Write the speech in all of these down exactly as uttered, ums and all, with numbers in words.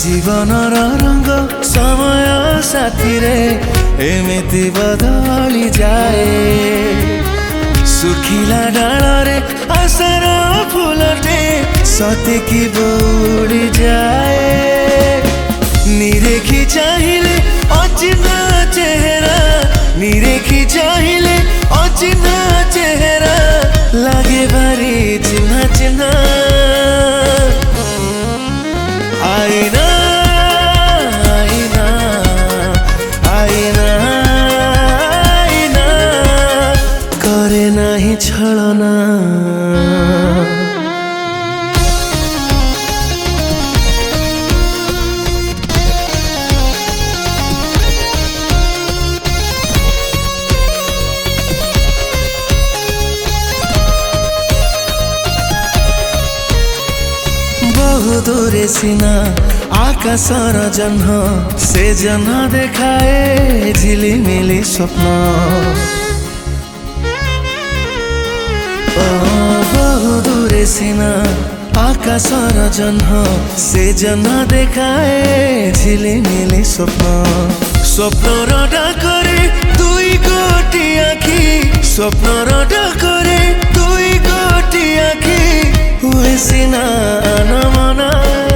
जीवनर रंग समय साथी रे एमिति बदली जाए सुखिला डालरे आशार फूलटे सतेकी बुड़ी जाए निरेखी चाहिए अचिन्हा चेहरा निरेखी चाहिए अचिन्हा चेहरा लागे भारी चिन्हा चिन्हा आईना आईना आईना आईना करे नाही छलना दूरे सीना आकाशर जन्ह से जन्ह देखाए झिलिमिली स्वप्न बहु दूरे सीना आकाशर जन्ह से जन्ह देखाए झिलिमिली स्वप्न स्वप्नर डाकरे दुई गोटी आखि स्वप्नर डाकरे दुई गोटी आखि हुए सीना नमना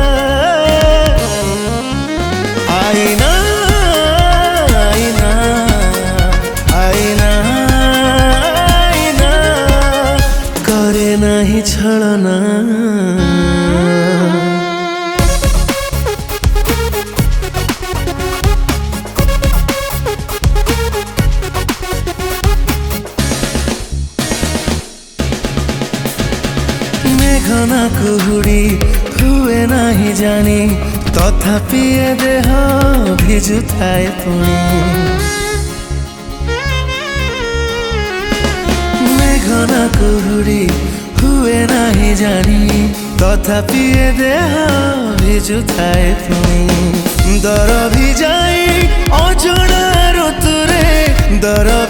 आईना आईना आईना आईना करे नाही छलना मेघना कुहुड़ी हुए नहीं जानी तथापि ए देह भिजु थाए पुणी मेघना कुहुड़ी हुए नहीं जानी तथापि ए देह भिजु थाए पुणी दर भी जाई अजଣା ऋतुरे दर